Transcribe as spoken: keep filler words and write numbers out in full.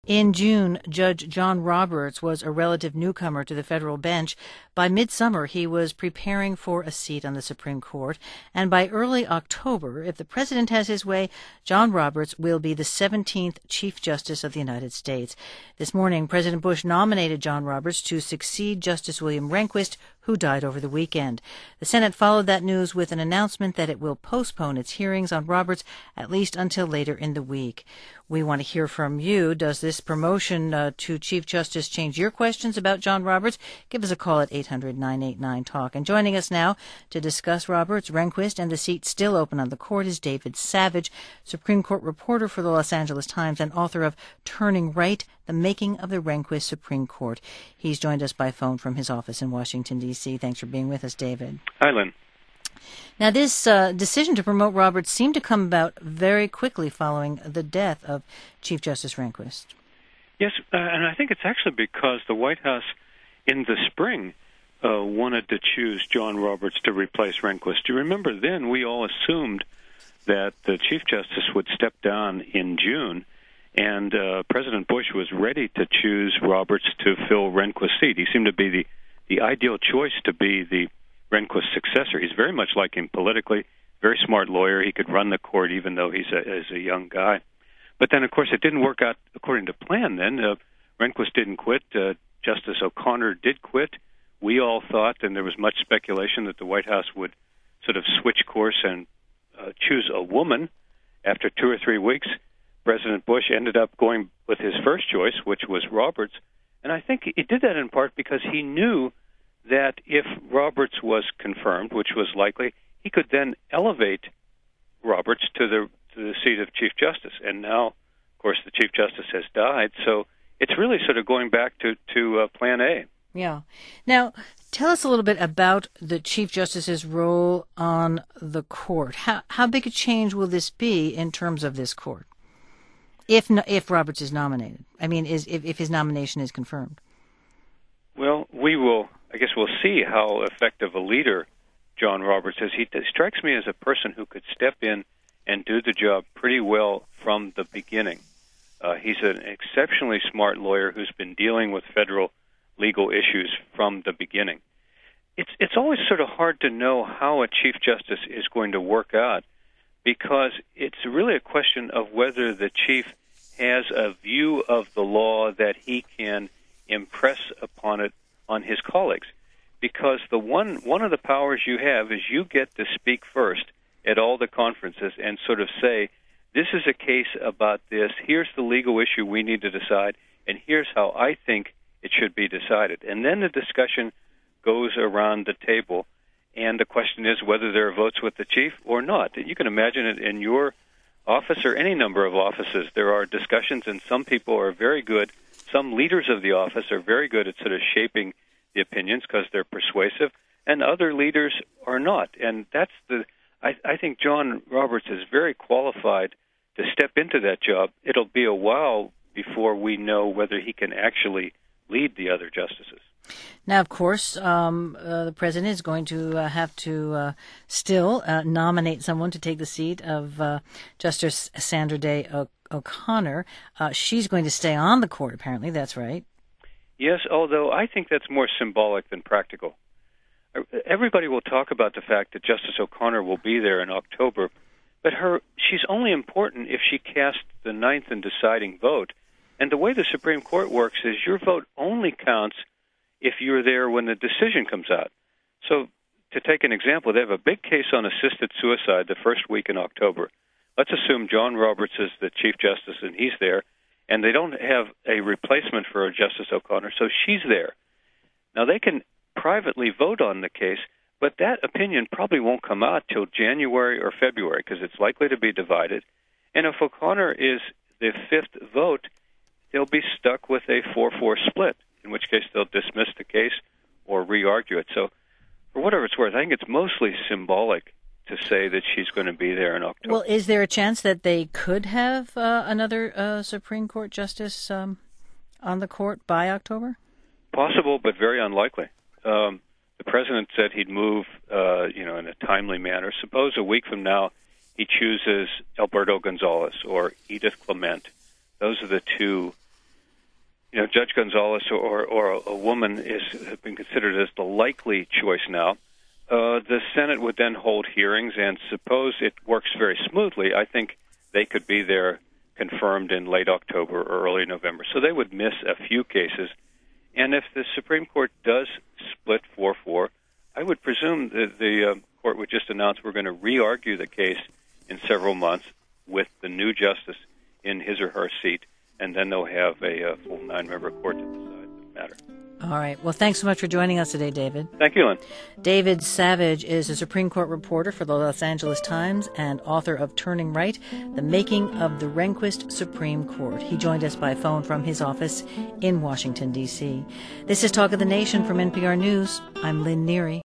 In June, Judge John Roberts was a relative newcomer to the federal bench. By midsummer, he was preparing for a seat on the Supreme Court. And by early October, if the president has his way, John Roberts will be the seventeenth Chief Justice of the United States. This morning, President Bush nominated John Roberts to succeed Justice William Rehnquist, who died over the weekend. The Senate followed that news with an announcement that it will postpone its hearings on Roberts at least until later in the week. We want to hear from you. Does this promotion uh, to Chief Justice change your questions about John Roberts? Give us a call at eight hundred, nine eight nine, talk. And joining us now to discuss Roberts, Rehnquist, and the seat still open on the court is David Savage, Supreme Court reporter for the Los Angeles Times and author of Turning Right, The Making of the Rehnquist Supreme Court. He's joined us by phone from his office in Washington, D C Thanks for being with us, David. Hi, Lynn. Now, this uh, decision to promote Roberts seemed to come about very quickly following the death of Chief Justice Rehnquist. Yes, uh, and I think it's actually because the White House in the spring uh, wanted to choose John Roberts to replace Rehnquist. Do you remember then we all assumed that the Chief Justice would step down in June, and uh, President Bush was ready to choose Roberts to fill Rehnquist's seat. He seemed to be the, the ideal choice to be the Rehnquist's successor. He's very much like him politically, very smart lawyer. He could run the court even though he's a, is a young guy. But then, of course, it didn't work out according to plan then. Uh, Rehnquist didn't quit. Uh, Justice O'Connor did quit. We all thought, and there was much speculation, that the White House would sort of switch course and uh, choose a woman. After two or three weeks, President Bush ended up going with his first choice, which was Roberts. And I think he did that in part because he knew that if Roberts was confirmed, which was likely, he could then elevate Roberts to the to the seat of Chief Justice. And now, of course, the Chief Justice has died, so it's really sort of going back to, to uh, Plan A. Yeah. Now, tell us a little bit about the Chief Justice's role on the court. How how big a change will this be in terms of this court, if no, if Roberts is nominated? I mean, is if, if his nomination is confirmed? Well, we will... I guess we'll see how effective a leader John Roberts is. He t- strikes me as a person who could step in and do the job pretty well from the beginning. Uh, he's an exceptionally smart lawyer who's been dealing with federal legal issues from the beginning. It's it's always sort of hard to know how a Chief Justice is going to work out because it's really a question of whether the Chief has a view of the law that he can impress upon it on his colleagues, because the one one of the powers you have is you get to speak first at all the conferences and sort of say, this is a case about this, here's the legal issue we need to decide, and here's how I think it should be decided. And then the discussion goes around the table, and the question is whether there are votes with the chief or not. You can imagine it in your office or any number of offices. There are discussions, and some people are very good. Some leaders of the office are very good at sort of shaping the opinions because they're persuasive, and other leaders are not. And that's the I, I think John Roberts is very qualified to step into that job. It'll be a while before we know whether he can actually lead the other justices. Now, of course, um, uh, the president is going to uh, have to uh, still uh, nominate someone to take the seat of uh, Justice Sandra Day o- O'Connor. Uh, she's going to stay on the court, apparently. That's right. Yes, although I think that's more symbolic than practical. Everybody will talk about the fact that Justice O'Connor will be there in October, but her she's only important if she casts the ninth and deciding vote. And the way the Supreme Court works is your vote only counts if you're there when the decision comes out. So to take an example, they have a big case on assisted suicide the first week in October. Let's assume John Roberts is the Chief Justice and he's there, and they don't have a replacement for Justice O'Connor, so she's there. Now, they can privately vote on the case, but that opinion probably won't come out till January or February because it's likely to be divided. And if O'Connor is the fifth vote, they'll be stuck with a four four split, in which case they'll dismiss the case or re-argue it. So for whatever it's worth, I think it's mostly symbolic to say that she's going to be there in October. Well, is there a chance that they could have uh, another uh, Supreme Court justice um, on the court by October? Possible, but very unlikely. Um, the president said he'd move, uh, you know, in a timely manner. Suppose a week from now he chooses Alberto Gonzalez or Edith Clement. Those are the two you know, Judge Gonzalez or, or a woman is has been considered as the likely choice now. Uh, the Senate would then hold hearings, and suppose it works very smoothly, I think they could be there confirmed in late October or early November. So they would miss a few cases. And if the Supreme Court does split four four, I would presume that the uh, court would just announce we're going to re-argue the case in several months with the new justice in his or her seat, and then they'll have a, a full nine-member court to decide the matter. All right. Well, thanks so much for joining us today, David. Thank you, Lynn. David Savage is a Supreme Court reporter for the Los Angeles Times and author of Turning Right, The Making of the Rehnquist Supreme Court. He joined us by phone from his office in Washington, D C. This is Talk of the Nation from N P R News. I'm Lynn Neary.